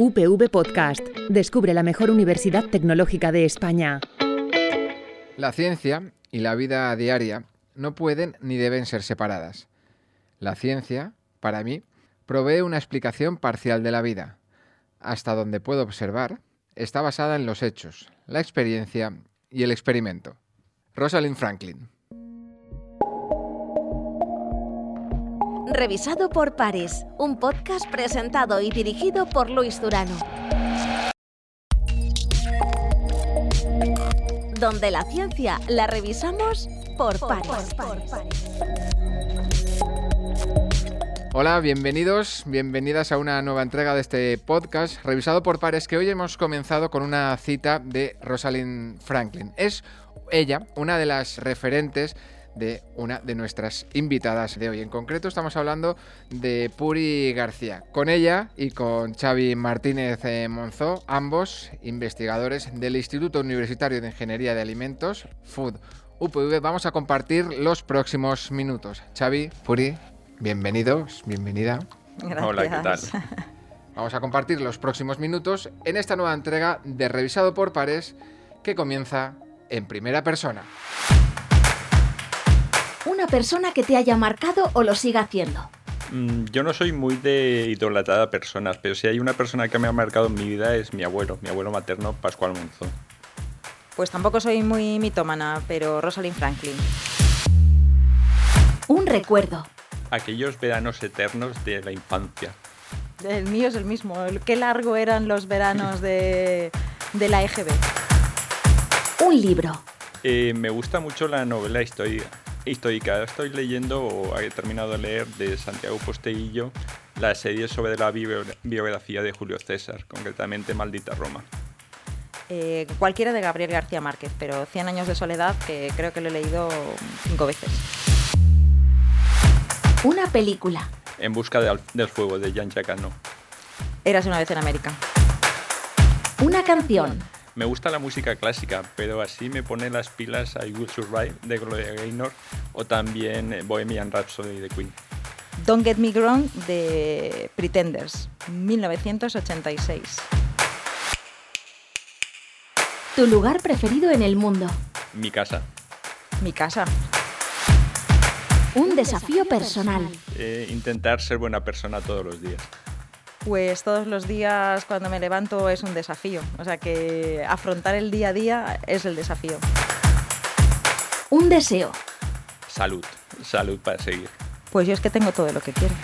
UPV Podcast. Descubre la mejor universidad tecnológica de España. La ciencia y la vida diaria no pueden ni deben ser separadas. La ciencia, para mí, provee una explicación parcial de la vida. Hasta donde puedo observar, está basada en los hechos, la experiencia y el experimento. Rosalind Franklin. Revisado por pares, un podcast presentado y dirigido por Luis Durano. Donde la ciencia la revisamos por pares. Hola, bienvenidas a una nueva entrega de este podcast revisado por pares, que hoy hemos comenzado con una cita de Rosalind Franklin. Es ella una de las referentes de una de nuestras invitadas de hoy. En concreto estamos hablando de Puri García. Con ella y con Xavi Martínez Monzó, ambos investigadores del Instituto Universitario de Ingeniería de Alimentos, Food UPV, vamos a compartir los próximos minutos. Xavi, Puri, bienvenidos, bienvenida. Gracias. Hola, ¿qué tal? Vamos a compartir los próximos minutos en esta nueva entrega de Revisado por Pares, que comienza en primera persona. Una persona que te haya marcado o lo siga haciendo. Yo no soy muy de idolatrar a personas, pero si hay una persona que me ha marcado en mi vida es mi abuelo materno, Pascual Monzó. Pues tampoco soy muy mitómana, pero Rosalind Franklin. Un recuerdo. Aquellos veranos eternos de la infancia. El mío es el mismo. Qué largo eran los veranos de la EGB. Un libro. Me gusta mucho la novela histórica. Estoy leyendo, o he terminado de leer, de Santiago Posteguillo, la serie sobre la biografía de Julio César, concretamente Maldita Roma. Cualquiera de Gabriel García Márquez, pero 100 años de soledad, que creo que lo he leído 5 veces. Una película. En busca del fuego, de Jean-Jacques Annaud. Érase una vez en América. Una canción. Me gusta la música clásica, pero así me pone las pilas I Will Survive, de Gloria Gaynor, o también Bohemian Rhapsody, de Queen. Don't Get Me Wrong, de Pretenders, 1986. Tu lugar preferido en el mundo. Mi casa. Mi casa. Un desafío personal. Intentar ser buena persona todos los días. Pues todos los días cuando me levanto es un desafío. O sea que afrontar el día a día es el desafío. Un deseo. Salud para seguir. Pues yo es que tengo todo lo que quiero.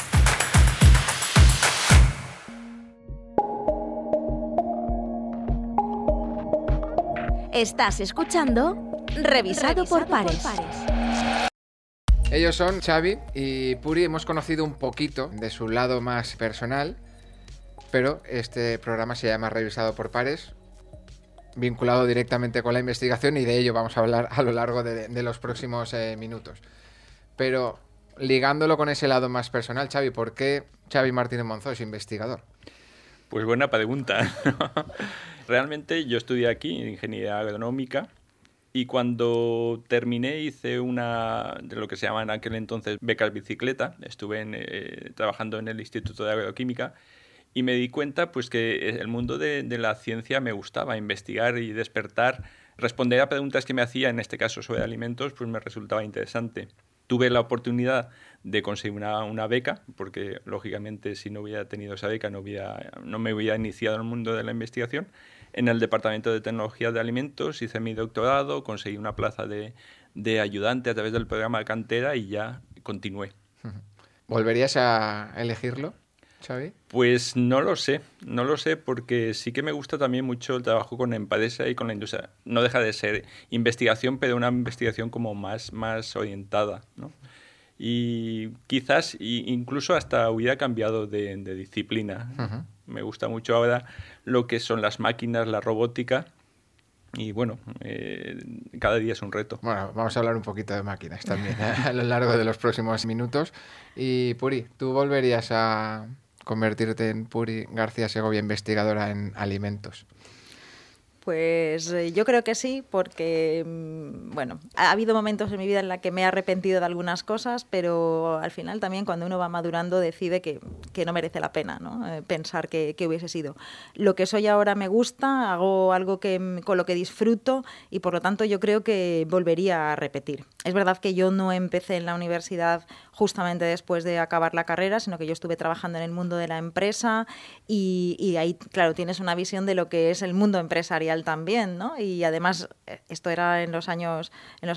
Estás escuchando Revisado por pares. Ellos son Xavi y Puri. Hemos conocido un poquito de su lado más personal, pero este programa se llama Revisado por Pares, vinculado directamente con la investigación, y de ello vamos a hablar a lo largo de los próximos minutos. Pero ligándolo con ese lado más personal, Xavi, ¿por qué Xavi Martínez Monzó es investigador? Pues buena pregunta. Realmente yo estudié aquí Ingeniería Agronómica, y cuando terminé hice una de lo que se llama en aquel entonces becas bicicleta. Estuve trabajando en el Instituto de Agroquímica y me di cuenta pues que el mundo de la ciencia me gustaba. Investigar y despertar, responder a preguntas que me hacía, en este caso sobre alimentos, pues me resultaba interesante. Tuve la oportunidad de conseguir una beca, porque lógicamente si no hubiera tenido esa beca no me hubiera iniciado en el mundo de la investigación. En el Departamento de Tecnología de Alimentos hice mi doctorado, conseguí una plaza de ayudante a través del programa de cantera y ya continué. ¿Volverías a elegirlo, Xavi? Pues no lo sé porque sí que me gusta también mucho el trabajo con la empresa y con la industria. No deja de ser investigación, pero una investigación como más orientada, ¿no? Y quizás incluso hasta hubiera cambiado de disciplina. Uh-huh. Me gusta mucho ahora lo que son las máquinas, la robótica, y bueno, cada día es un reto. Bueno, vamos a hablar un poquito de máquinas también a lo largo de los próximos minutos. Y Puri, ¿tú volverías a convertirte en Puri García Segovia, investigadora en alimentos? Pues yo creo que sí, porque bueno, ha habido momentos en mi vida en los que me he arrepentido de algunas cosas, pero al final también cuando uno va madurando decide que no merece la pena, ¿no? Pensar que hubiese sido. Lo que soy ahora me gusta, hago algo con lo que disfruto y por lo tanto yo creo que volvería a repetir. Es verdad que yo no empecé en la universidad justamente después de acabar la carrera, sino que yo estuve trabajando en el mundo de la empresa y ahí, claro, tienes una visión de lo que es el mundo empresarial también, ¿no? Y además esto era en los años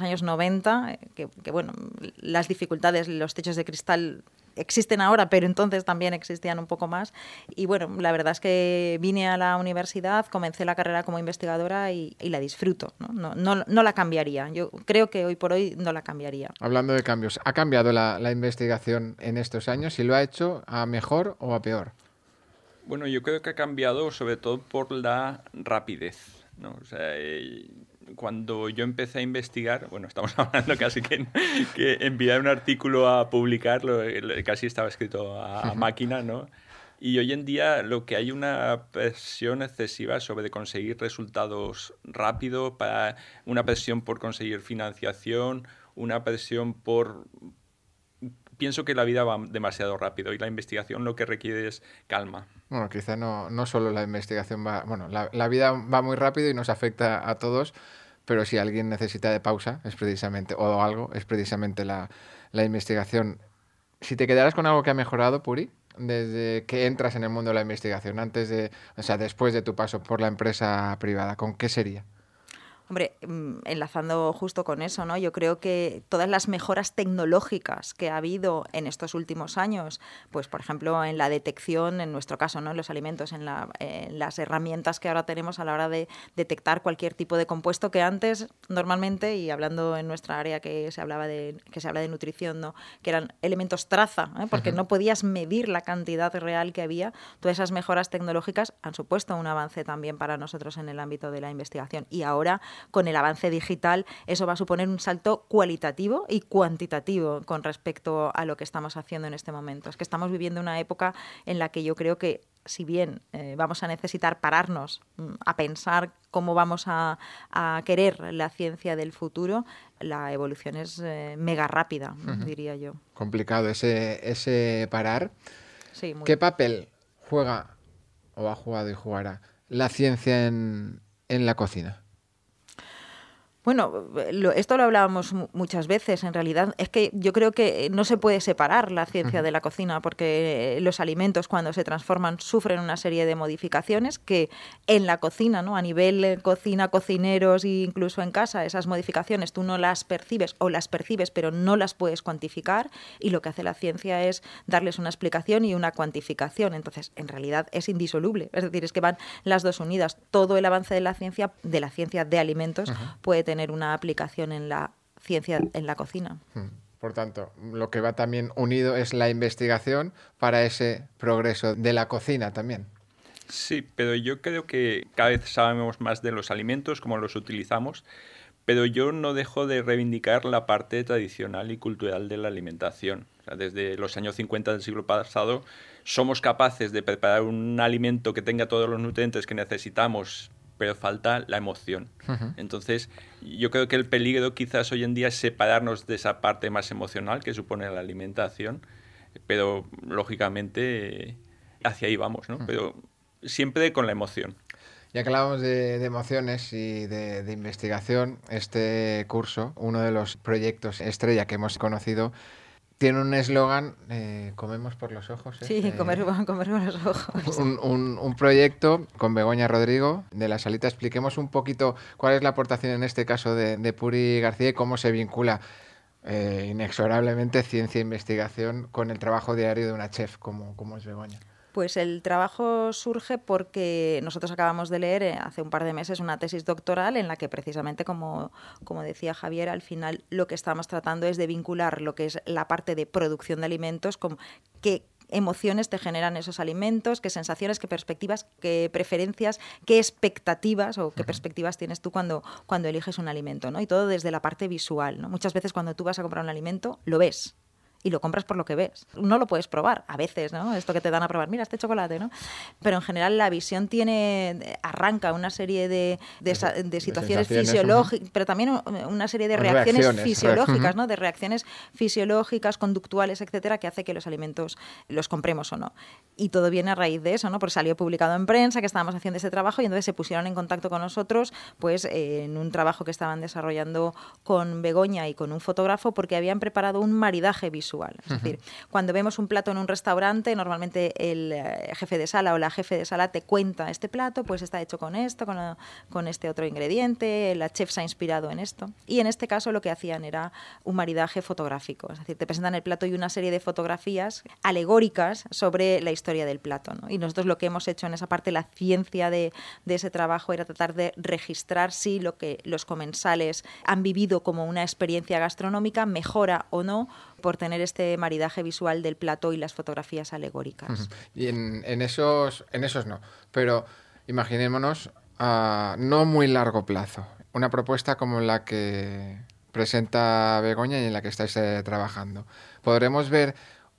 90, que bueno, las dificultades, los techos de cristal existen ahora, pero entonces también existían un poco más. Y bueno, la verdad es que vine a la universidad, comencé la carrera como investigadora y la disfruto, ¿no? No la cambiaría. Yo creo que hoy por hoy no la cambiaría. Hablando de cambios, ¿ha cambiado la investigación en estos años? ¿Y lo ha hecho a mejor o a peor? Bueno, yo creo que ha cambiado sobre todo por la rapidez, ¿no? O sea, cuando yo empecé a investigar, bueno, estamos hablando casi que enviar un artículo a publicarlo, casi estaba escrito a máquina, ¿no? Y hoy en día lo que hay una presión excesiva sobre conseguir resultados rápido, una presión por conseguir financiación, una presión por... Pienso que la vida va demasiado rápido y la investigación lo que requiere es calma. Bueno, quizá no solo la investigación va... Bueno, la vida va muy rápido y nos afecta a todos, pero si alguien necesita de pausa es precisamente, o algo, es precisamente la investigación. Si te quedaras con algo que ha mejorado, Puri, desde que entras en el mundo de la investigación, después de tu paso por la empresa privada, ¿con qué sería? Hombre, enlazando justo con eso, ¿no? Yo creo que todas las mejoras tecnológicas que ha habido en estos últimos años, pues por ejemplo en la detección, en nuestro caso, ¿no? En los alimentos, en las herramientas que ahora tenemos a la hora de detectar cualquier tipo de compuesto que antes normalmente, y hablando en nuestra área que se habla de nutrición, ¿no? Que eran elementos traza, ¿eh? Porque no podías medir la cantidad real que había. Todas esas mejoras tecnológicas han supuesto un avance también para nosotros en el ámbito de la investigación y ahora con el avance digital, eso va a suponer un salto cualitativo y cuantitativo con respecto a lo que estamos haciendo en este momento. Es que estamos viviendo una época en la que yo creo que, si bien vamos a necesitar pararnos a pensar cómo vamos a querer la ciencia del futuro, la evolución es mega rápida, diría yo. Complicado ese parar. Sí, muy. ¿Qué papel juega, o ha jugado y jugará, la ciencia en la cocina? Bueno, esto lo hablábamos muchas veces, en realidad. Es que yo creo que no se puede separar la ciencia de la cocina, porque los alimentos cuando se transforman sufren una serie de modificaciones que en la cocina, ¿no? A nivel cocina, cocineros e incluso en casa, esas modificaciones tú no las percibes o las percibes pero no las puedes cuantificar, y lo que hace la ciencia es darles una explicación y una cuantificación. Entonces, en realidad es indisoluble. Es decir, es que van las dos unidas. Todo el avance de la ciencia de alimentos puede tener una aplicación en la ciencia en la cocina. Por tanto, lo que va también unido es la investigación para ese progreso de la cocina también. Sí, pero yo creo que cada vez sabemos más de los alimentos, cómo los utilizamos, pero yo no dejo de reivindicar la parte tradicional y cultural de la alimentación. O sea, desde los años 50 del siglo pasado somos capaces de preparar un alimento que tenga todos los nutrientes que necesitamos, pero falta la emoción. Entonces, yo creo que el peligro quizás hoy en día es separarnos de esa parte más emocional que supone la alimentación, pero lógicamente hacia ahí vamos, ¿no? Pero siempre con la emoción. Ya que hablábamos de emociones y de investigación, este curso, uno de los proyectos estrella que hemos conocido, tiene un eslogan, comemos por los ojos. Sí, comer por los ojos. Un proyecto con Begoña Rodrigo de La Salita. Expliquemos un poquito cuál es la aportación en este caso de Puri García y cómo se vincula inexorablemente ciencia e investigación con el trabajo diario de una chef como es Begoña. Pues el trabajo surge porque nosotros acabamos de leer hace un par de meses una tesis doctoral en la que precisamente, como decía Javier, al final lo que estamos tratando es de vincular lo que es la parte de producción de alimentos con qué emociones te generan esos alimentos, qué sensaciones, qué perspectivas, qué preferencias, qué expectativas o qué perspectivas tienes tú cuando eliges un alimento, ¿no? Y todo desde la parte visual, ¿no? Muchas veces cuando tú vas a comprar un alimento lo ves. y lo compras por lo que ves. No lo puedes probar, a veces, ¿no? Esto que te dan a probar, mira, este chocolate, ¿no? Pero en general la visión arranca una serie de situaciones fisiológicas, pero también una serie de reacciones fisiológicas, ¿no? De reacciones fisiológicas, conductuales, etcétera, que hace que los alimentos los compremos o no. Y todo viene a raíz de eso, ¿no? Porque salió publicado en prensa que estábamos haciendo este trabajo y entonces se pusieron en contacto con nosotros, pues en un trabajo que estaban desarrollando con Begoña y con un fotógrafo, porque habían preparado un maridaje visual. Es decir, cuando vemos un plato en un restaurante, normalmente el jefe de sala o la jefe de sala te cuenta este plato, pues está hecho con esto, con este otro ingrediente, la chef se ha inspirado en esto. Y en este caso lo que hacían era un maridaje fotográfico, es decir, te presentan el plato y una serie de fotografías alegóricas sobre la historia del plato, ¿no? Y nosotros lo que hemos hecho en esa parte, la ciencia de ese trabajo, era tratar de registrar si lo que los comensales han vivido como una experiencia gastronómica mejora o no por tener este maridaje visual del plato y las fotografías alegóricas. Y en esos no, pero imaginémonos a no muy largo plazo, una propuesta como la que presenta Begoña y en la que estáis trabajando. ¿Podremos ver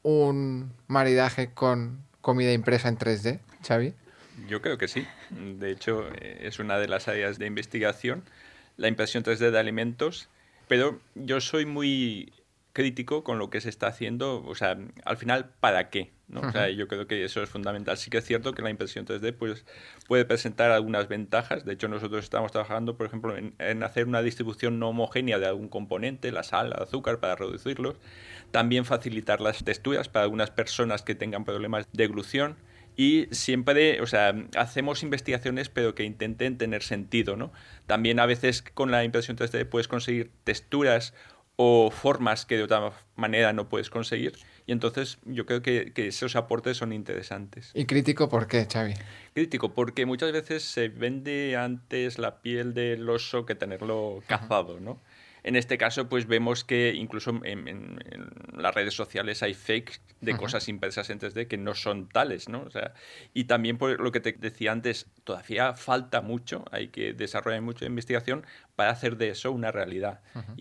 un maridaje con comida impresa en 3D, Xavi? Yo creo que sí. De hecho, es una de las áreas de investigación, la impresión 3D de alimentos, pero yo soy muy crítico con lo que se está haciendo, o sea, al final, ¿para qué? ¿No? O sea, yo creo que eso es fundamental. Sí que es cierto que la impresión 3D pues, puede presentar algunas ventajas. De hecho, nosotros estamos trabajando, por ejemplo, en hacer una distribución no homogénea de algún componente, la sal, el azúcar, para reducirlos. También facilitar las texturas para algunas personas que tengan problemas de eglución. Y siempre, o sea, hacemos investigaciones pero que intenten tener sentido, ¿no? También a veces con la impresión 3D puedes conseguir texturas o formas que de otra manera no puedes conseguir. Y entonces yo creo que esos aportes son interesantes. ¿Y crítico por qué, Xavi? Crítico porque muchas veces se vende antes la piel del oso que tenerlo cazado, ¿no? En este caso, pues vemos que incluso en las redes sociales hay fakes de cosas impresas en 3D que no son tales, ¿no? O sea, y también por lo que te decía antes, todavía falta mucho, hay que desarrollar mucha investigación para hacer de eso una realidad.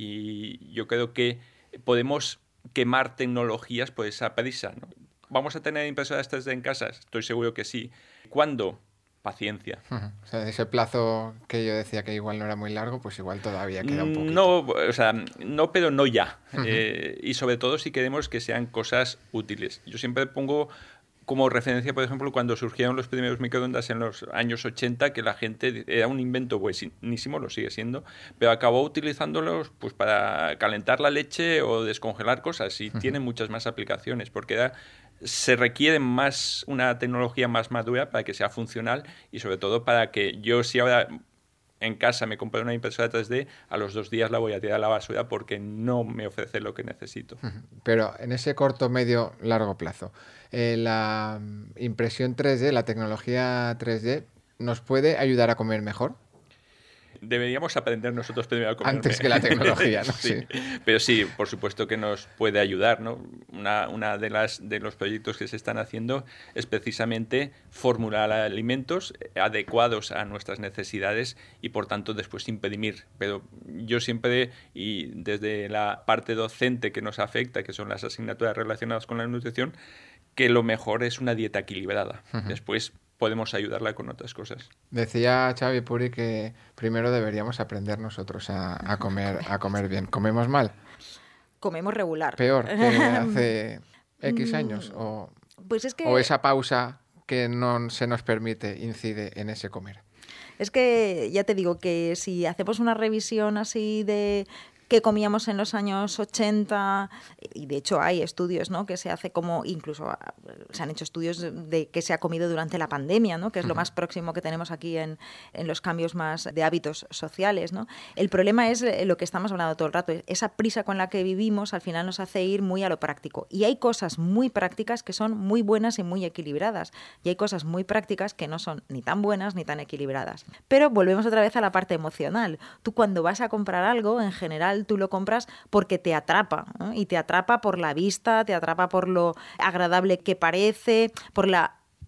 Y yo creo que podemos quemar tecnologías por esa prisa, ¿no? ¿Vamos a tener impresoras 3D en casa? Estoy seguro que sí. ¿Cuándo? Paciencia. O sea, ese plazo que yo decía que igual no era muy largo, pues igual todavía queda un poquito. No, o sea, no, pero no ya. Y sobre todo si queremos que sean cosas útiles. Yo siempre pongo como referencia, por ejemplo, cuando surgieron los primeros microondas en los años 80, que la gente era un invento buenísimo, lo sigue siendo, pero acabó utilizándolos pues para calentar la leche o descongelar cosas y tiene muchas más aplicaciones, porque se requiere más una tecnología más madura para que sea funcional y sobre todo para que yo, si ahora en casa me compré una impresora 3D, a los 2 días la voy a tirar a la basura porque no me ofrece lo que necesito. Pero en ese corto, medio, largo plazo, la impresión 3D, la tecnología 3D, ¿nos puede ayudar a comer mejor? Deberíamos aprender nosotros primero a comer antes que la tecnología, ¿no? Sí. Pero sí, por supuesto que nos puede ayudar, ¿no? Una de los proyectos que se están haciendo es precisamente formular alimentos adecuados a nuestras necesidades y por tanto después imprimir. Pero yo siempre, y desde la parte docente que nos afecta, que son las asignaturas relacionadas con la nutrición, que lo mejor es una dieta equilibrada. Después podemos ayudarla con otras cosas. Decía Xavi Puri que primero deberíamos aprender nosotros a comer bien. ¿Comemos mal? Comemos regular. ¿Peor que hace X años? Pues es que... ¿O esa pausa que no se nos permite incide en ese comer? Es que ya te digo que si hacemos una revisión así de qué comíamos en los años 80, y de hecho hay estudios, ¿no?, que se hace como, incluso se han hecho estudios de qué se ha comido durante la pandemia, ¿no?, que es lo más próximo que tenemos aquí en los cambios más de hábitos sociales, ¿no? El problema es lo que estamos hablando todo el rato, esa prisa con la que vivimos al final nos hace ir muy a lo práctico. Y hay cosas muy prácticas que son muy buenas y muy equilibradas, y hay cosas muy prácticas que no son ni tan buenas ni tan equilibradas. Pero volvemos otra vez a la parte emocional. Tú cuando vas a comprar algo, en general tú lo compras porque te atrapa, ¿no? Y te atrapa por la vista, te atrapa por lo agradable que parece, por la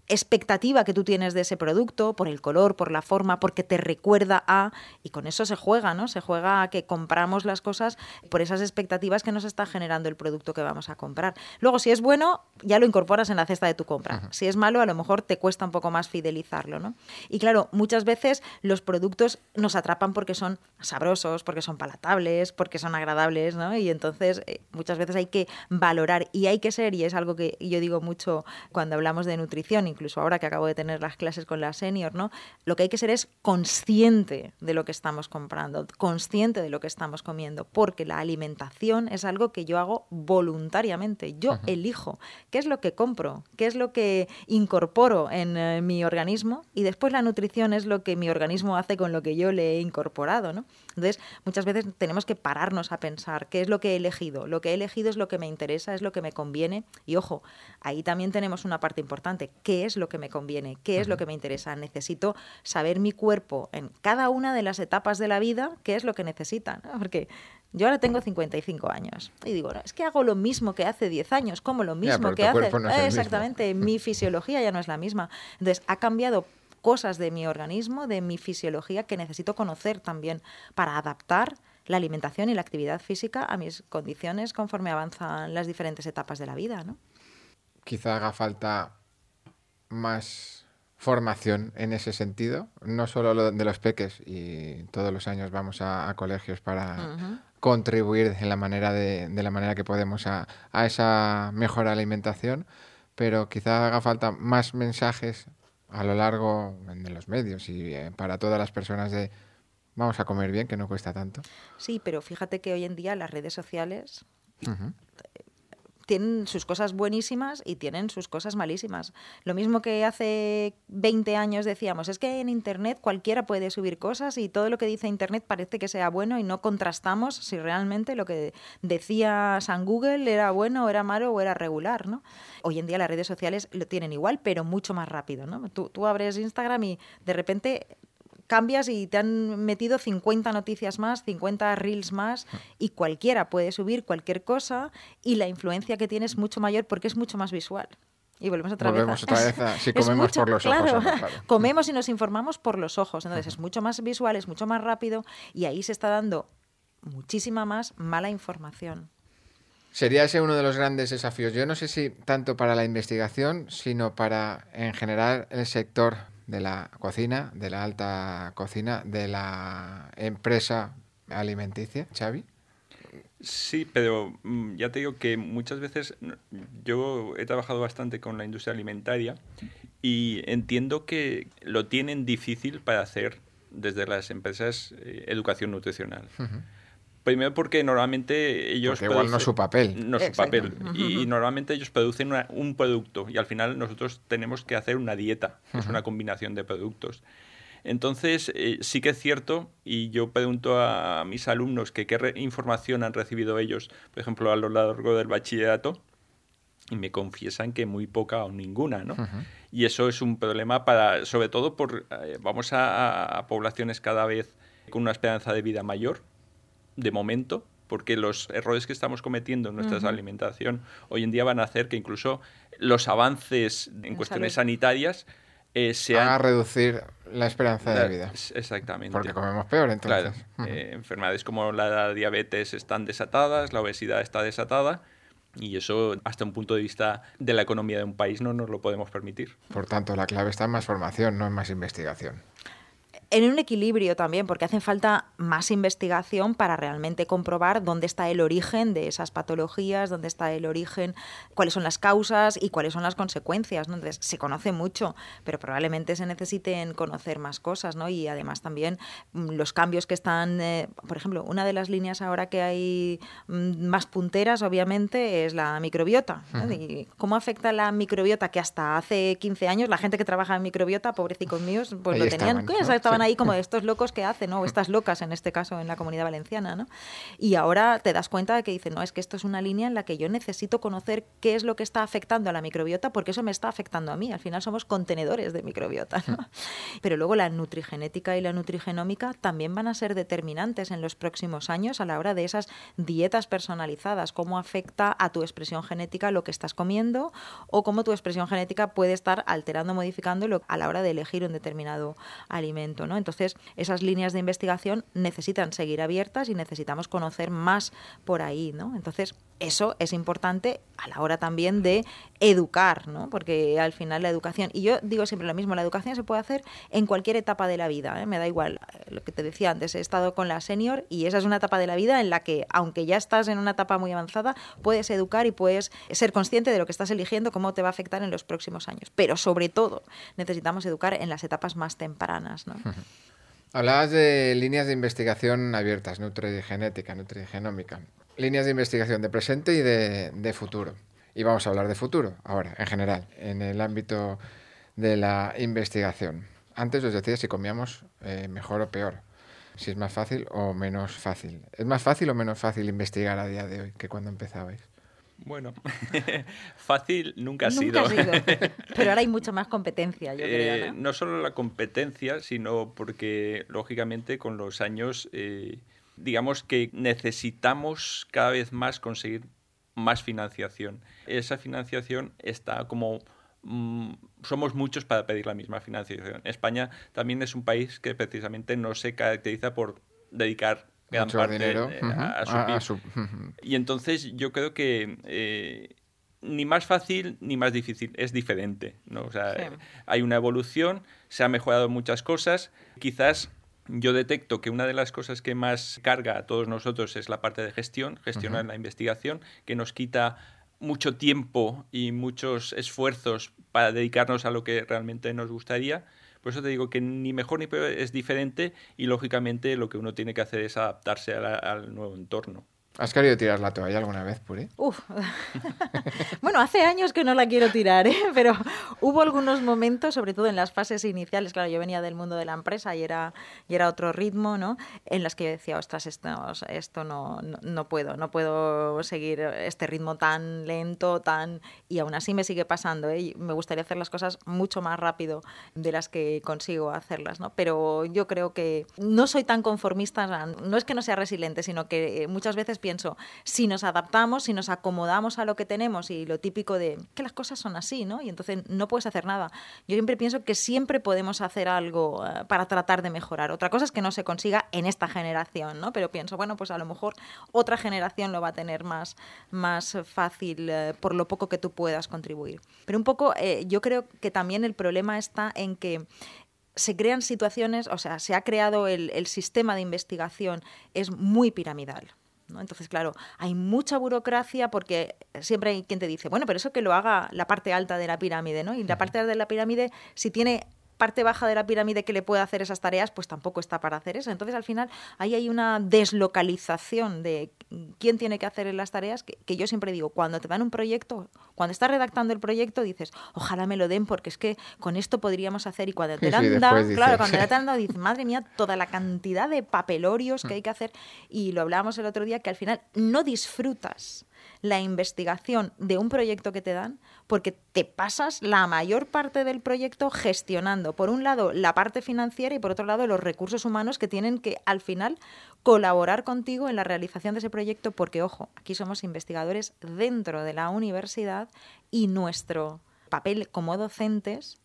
expectativa que tú tienes de ese producto, por el color, por la forma, porque te recuerda a... Y con eso se juega, ¿no? Se juega a que compramos las cosas por esas expectativas que nos está generando el producto que vamos a comprar. Luego, si es bueno, ya lo incorporas en la cesta de tu compra. Uh-huh. Si es malo, a lo mejor te cuesta un poco más fidelizarlo, ¿no? Y claro, muchas veces los productos nos atrapan porque son sabrosos, porque son palatables, porque son agradables, ¿no? Y entonces muchas veces hay que valorar y hay que ser, y es algo que yo digo mucho cuando hablamos de nutrición, incluso ahora que acabo de tener las clases con la senior, ¿no? Lo que hay que ser es consciente de lo que estamos comprando, consciente de lo que estamos comiendo, porque la alimentación es algo que yo hago voluntariamente. Yo elijo qué es lo que compro, qué es lo que incorporo en mi organismo, y después la nutrición es lo que mi organismo hace con lo que yo le he incorporado, ¿no? Entonces, muchas veces tenemos que pararnos a pensar qué es lo que he elegido. Lo que he elegido es lo que me interesa, es lo que me conviene. Y ojo, ahí también tenemos una parte importante. ¿Qué es lo que me conviene? ¿Qué es lo que me interesa? Necesito saber mi cuerpo en cada una de las etapas de la vida qué es lo que necesita, ¿no? Porque yo ahora tengo 55 años y digo, no, es que hago lo mismo que hace 10 años, como lo mismo que hace... No es exactamente, mi fisiología ya no es la misma. Entonces, ha cambiado cosas de mi organismo, de mi fisiología, que necesito conocer también para adaptar la alimentación y la actividad física a mis condiciones conforme avanzan las diferentes etapas de la vida, ¿no? Quizá haga falta más formación en ese sentido, no solo lo de los peques, y todos los años vamos a colegios para contribuir de la manera que podemos a esa mejor alimentación, pero quizá haga falta más mensajes a lo largo de los medios y para todas las personas de vamos a comer bien, que no cuesta tanto. Sí, pero fíjate que hoy en día las redes sociales tienen sus cosas buenísimas y tienen sus cosas malísimas. Lo mismo que hace 20 años decíamos, es que en Internet cualquiera puede subir cosas y todo lo que dice Internet parece que sea bueno y no contrastamos si realmente lo que decía San Google era bueno o era malo o era regular, ¿no? Hoy en día las redes sociales lo tienen igual, pero mucho más rápido, ¿no? Tú abres Instagram y de repente cambias y te han metido 50 noticias más, 50 reels más, y cualquiera puede subir cualquier cosa y la influencia que tiene es mucho mayor porque es mucho más visual. Y volvemos otra vez a si comemos por los ojos. Claro, claro. Comemos y nos informamos por los ojos. Entonces es mucho más visual, es mucho más rápido, y ahí se está dando muchísima más mala información. Sería ese uno de los grandes desafíos. Yo no sé si tanto para la investigación, sino para, en general, el sector de la cocina, de la alta cocina, de la empresa alimenticia. Xavi. Sí, pero ya te digo que muchas veces yo he trabajado bastante con la industria alimentaria y entiendo que lo tienen difícil para hacer desde las empresas educación nutricional. Primero porque normalmente ellos... Porque igual no es su papel. No es su papel. Y normalmente ellos producen un producto y al final nosotros tenemos que hacer una dieta, que es una combinación de productos. Entonces, sí que es cierto, y yo pregunto a mis alumnos que qué información han recibido ellos, por ejemplo, a lo largo del bachillerato, y me confiesan que muy poca o ninguna, ¿no? Y eso es un problema sobre todo vamos a poblaciones cada vez con una esperanza de vida mayor, de momento, porque los errores que estamos cometiendo en nuestra alimentación hoy en día van a hacer que incluso los avances en cuestiones sanitarias a reducir la esperanza de vida. Exactamente. Porque comemos peor, entonces. Claro. Enfermedades como la diabetes están desatadas, la obesidad está desatada, y eso, hasta un punto de vista de la economía de un país, no nos lo podemos permitir. Por tanto, la clave está en más formación, no en más investigación. En un equilibrio también, porque hace falta más investigación para realmente comprobar dónde está el origen de esas patologías, dónde está el origen, cuáles son las causas y cuáles son las consecuencias, ¿no? Entonces, se conoce mucho, pero probablemente se necesiten conocer más cosas, ¿no? Y además también los cambios que están... por ejemplo, una de las líneas ahora que hay más punteras, obviamente, es la microbiota, ¿no? Y cómo afecta la microbiota, que hasta hace 15 años la gente que trabaja en microbiota, pobrecicos míos, pues ahí lo tenían, estaban ahí como estos locos que hacen, ¿no? O estas locas, en este caso, en la Comunidad Valenciana, ¿no? Y ahora te das cuenta de que dicen, no, es que esto es una línea en la que yo necesito conocer qué es lo que está afectando a la microbiota, porque eso me está afectando a mí. Al final somos contenedores de microbiota, ¿no? Pero luego la nutrigenética y la nutrigenómica también van a ser determinantes en los próximos años a la hora de esas dietas personalizadas, cómo afecta a tu expresión genética lo que estás comiendo o cómo tu expresión genética puede estar alterando, modificándolo a la hora de elegir un determinado alimento, ¿no? Entonces, esas líneas de investigación necesitan seguir abiertas y necesitamos conocer más por ahí, ¿no? Entonces, eso es importante a la hora también de educar, ¿no? Porque al final la educación, y yo digo siempre lo mismo, la educación se puede hacer en cualquier etapa de la vida, ¿eh? Me da igual, lo que te decía antes, he estado con la senior y esa es una etapa de la vida en la que, aunque ya estás en una etapa muy avanzada, puedes educar y puedes ser consciente de lo que estás eligiendo, cómo te va a afectar en los próximos años. Pero sobre todo necesitamos educar en las etapas más tempranas, ¿no? Hablabas de líneas de investigación abiertas, nutrigenética, nutrigenómica. Líneas de investigación de presente y de futuro. Y vamos a hablar de futuro ahora, en general, en el ámbito de la investigación. Antes os decía si comíamos mejor o peor, si es más fácil o menos fácil. ¿Es más fácil o menos fácil investigar a día de hoy que cuando empezabais? Bueno, fácil nunca ha Nunca sido. ha sido. Pero ahora hay mucha más competencia, yo creo, ¿no? No solo la competencia, sino porque, lógicamente, con los años, digamos que necesitamos cada vez más conseguir más financiación. Esa financiación está como... somos muchos para pedir la misma financiación. España también es un país que precisamente no se caracteriza por dedicar gran mucho parte dinero a su PIB. Y entonces yo creo que ni más fácil ni más difícil, es diferente, ¿no? O sea, Sí. Hay una evolución, se han mejorado muchas cosas. Quizás yo detecto que una de las cosas que más carga a todos nosotros es la parte de gestionar la investigación, que nos quita mucho tiempo y muchos esfuerzos para dedicarnos a lo que realmente nos gustaría. Por eso te digo que ni mejor ni peor, es diferente y, lógicamente, lo que uno tiene que hacer es adaptarse al nuevo entorno. ¿Has querido tirar la toalla alguna vez, Puri? Uf. Bueno, hace años que no la quiero tirar, ¿eh? Pero hubo algunos momentos, sobre todo en las fases iniciales, claro, yo venía del mundo de la empresa y era otro ritmo, ¿no? En las que yo decía, ostras, esto no puedo seguir este ritmo tan lento, y aún así me sigue pasando, ¿eh? Y me gustaría hacer las cosas mucho más rápido de las que consigo hacerlas, ¿no? Pero yo creo que no soy tan conformista, no es que no sea resiliente, sino que muchas veces pienso, si nos adaptamos, si nos acomodamos a lo que tenemos y lo típico de que las cosas son así, ¿no? Y entonces no puedes hacer nada. Yo siempre pienso que siempre podemos hacer algo para tratar de mejorar. Otra cosa es que no se consiga en esta generación, ¿no? Pero pienso, bueno, pues a lo mejor otra generación lo va a tener más fácil por lo poco que tú puedas contribuir. Pero un poco yo creo que también el problema está en que se crean situaciones, o sea, se ha creado el sistema de investigación, es muy piramidal, ¿no? Entonces, claro, hay mucha burocracia porque siempre hay quien te dice, bueno, pero eso que lo haga la parte alta de la pirámide, ¿no? Y la parte alta de la pirámide, si tiene parte baja de la pirámide que le puede hacer esas tareas, pues tampoco está para hacer eso. Entonces, al final, ahí hay una deslocalización de quién tiene que hacer las tareas, que yo siempre digo, cuando te dan un proyecto, cuando estás redactando el proyecto, dices, ojalá me lo den porque es que con esto podríamos hacer, y cuando te lo han dado, claro, cuando te han dado, dices, madre mía, toda la cantidad de papelorios que hay que hacer, y lo hablábamos el otro día, que al final no disfrutas la investigación de un proyecto que te dan porque te pasas la mayor parte del proyecto gestionando, por un lado, la parte financiera y por otro lado, los recursos humanos que tienen que, al final, colaborar contigo en la realización de ese proyecto porque, ojo, aquí somos investigadores dentro de la universidad y nuestro papel como docentes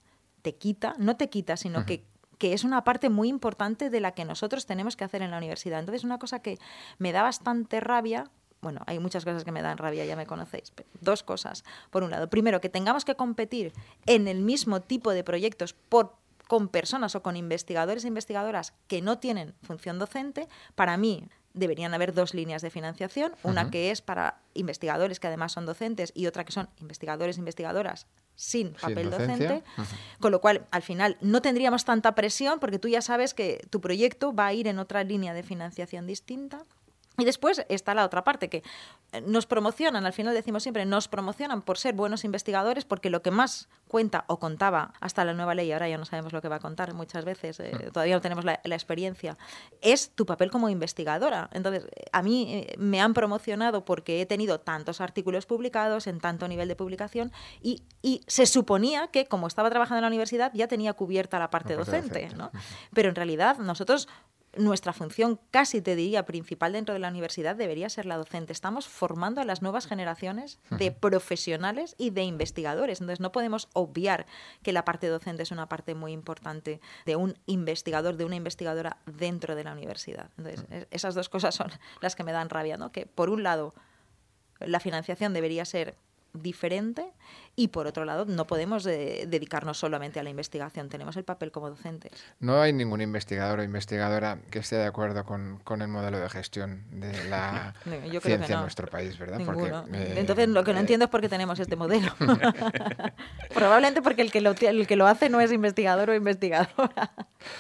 no te quita, sino que es una parte muy importante de la que nosotros tenemos que hacer en la universidad. Entonces, una cosa que me da bastante rabia. Bueno, hay muchas cosas que me dan rabia, ya me conocéis. Pero dos cosas. Por un lado, primero, que tengamos que competir en el mismo tipo de proyectos con personas o con investigadores e investigadoras que no tienen función docente. Para mí, deberían haber dos líneas de financiación. Una que es para investigadores que además son docentes y otra que son investigadores e investigadoras sin papel docente. Con lo cual, al final, no tendríamos tanta presión porque tú ya sabes que tu proyecto va a ir en otra línea de financiación distinta. Y después está la otra parte, que nos promocionan, al final decimos siempre, nos promocionan por ser buenos investigadores, porque lo que más cuenta o contaba hasta la nueva ley, ahora ya no sabemos lo que va a contar muchas veces, todavía no tenemos la experiencia, es tu papel como investigadora. Entonces, a mí me han promocionado porque he tenido tantos artículos publicados en tanto nivel de publicación y se suponía que, como estaba trabajando en la universidad, ya tenía cubierta la parte docente, ¿no? Pero en realidad nosotros... Nuestra función, casi te diría, principal dentro de la universidad debería ser la docente. Estamos formando a las nuevas generaciones de profesionales y de investigadores. Entonces no podemos obviar que la parte docente es una parte muy importante de un investigador, de una investigadora dentro de la universidad. Entonces esas dos cosas son las que me dan rabia, ¿no? Que por un lado la financiación debería ser diferente y por otro lado no podemos dedicarnos solamente a la investigación, tenemos el papel como docentes. No hay ningún investigador o investigadora que esté de acuerdo con el modelo de gestión de la ciencia en nuestro país, ¿verdad? Ninguno. Entonces lo que no entiendo es por qué tenemos este modelo. Probablemente porque el que lo hace no es investigador o investigadora.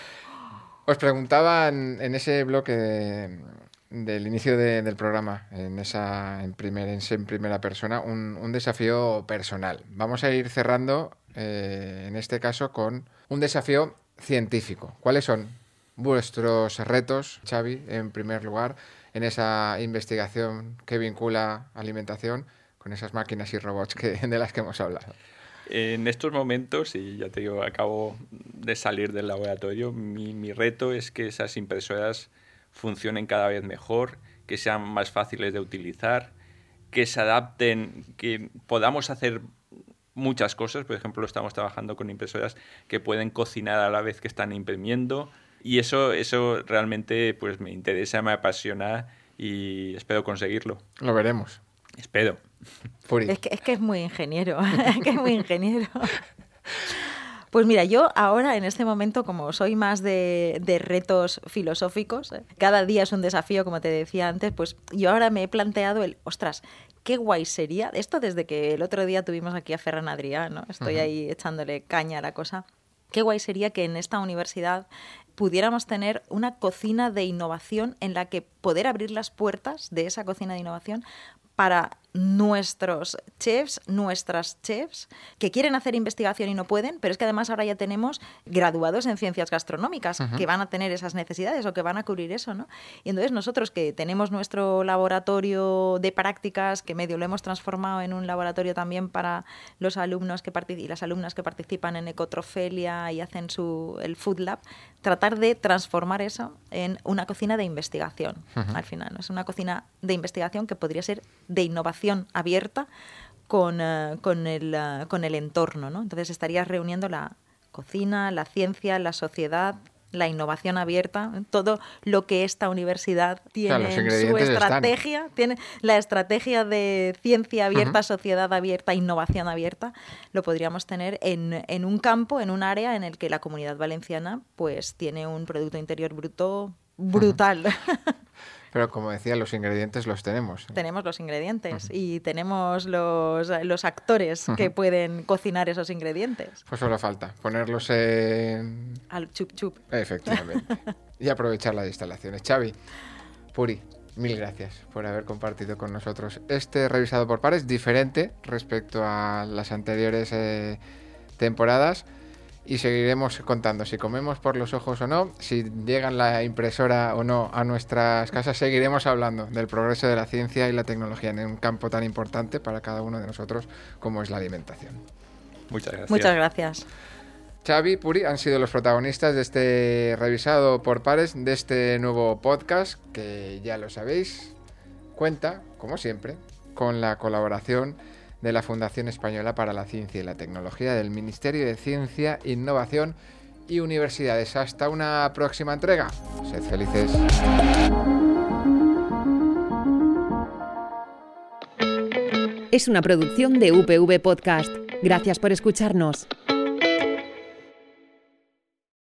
Os preguntaban en ese bloque del inicio del programa, en primera persona, un desafío personal. Vamos a ir cerrando, en este caso, con un desafío científico. ¿Cuáles son vuestros retos, Xavi, en primer lugar, en esa investigación que vincula alimentación con esas máquinas y robots de las que hemos hablado? En estos momentos, y ya te digo, acabo de salir del laboratorio, mi reto es que esas impresoras funcionen cada vez mejor, que sean más fáciles de utilizar, que se adapten, que podamos hacer muchas cosas. Por ejemplo, estamos trabajando con impresoras que pueden cocinar a la vez que están imprimiendo y eso realmente pues me interesa, me apasiona y espero conseguirlo. Lo veremos. Espero. Puri. Es que es muy ingeniero, Pues mira, yo ahora en este momento, como soy más de retos filosóficos, cada día es un desafío, como te decía antes, pues yo ahora me he planteado ostras, qué guay sería, esto desde que el otro día tuvimos aquí a Ferran Adrià, ¿no? Estoy ahí echándole caña a la cosa, qué guay sería que en esta universidad pudiéramos tener una cocina de innovación en la que poder abrir las puertas de esa cocina de innovación para nuestros chefs, nuestras chefs, que quieren hacer investigación y no pueden, pero es que además ahora ya tenemos graduados en ciencias gastronómicas que van a tener esas necesidades o que van a cubrir eso, ¿no? Y entonces nosotros que tenemos nuestro laboratorio de prácticas, que medio lo hemos transformado en un laboratorio también para los alumnos y las alumnas que participan en Ecotrofelia y hacen el Food Lab, tratar de transformar eso en una cocina de investigación, al final, ¿no? Es una cocina de investigación que podría ser de innovación abierta con el entorno, ¿no? Entonces estarías reuniendo la cocina, la ciencia, la sociedad, la innovación abierta, todo lo que esta universidad tiene en su estrategia, tiene la estrategia de ciencia abierta, sociedad abierta, innovación abierta, lo podríamos tener en un campo, en un área en el que la Comunidad Valenciana pues tiene un Producto Interior Bruto brutal. Pero como decía, los ingredientes los tenemos. Tenemos los ingredientes y tenemos los actores que pueden cocinar esos ingredientes. Pues solo falta ponerlos en... al chup chup. Efectivamente. Y aprovechar las instalaciones. Xavi, Puri, mil gracias por haber compartido con nosotros este revisado por pares diferente respecto a las anteriores temporadas. Y seguiremos contando si comemos por los ojos o no, si llegan la impresora o no a nuestras casas. Seguiremos hablando del progreso de la ciencia y la tecnología en un campo tan importante para cada uno de nosotros como es la alimentación. Muchas gracias. Muchas gracias. Xavi, Puri han sido los protagonistas de este revisado por pares, de este nuevo podcast que ya lo sabéis, cuenta, como siempre, con la colaboración de la Fundación Española para la Ciencia y la Tecnología, del Ministerio de Ciencia, Innovación y Universidades. Hasta una próxima entrega. Sed felices. Es una producción de UPV Podcast. Gracias por escucharnos.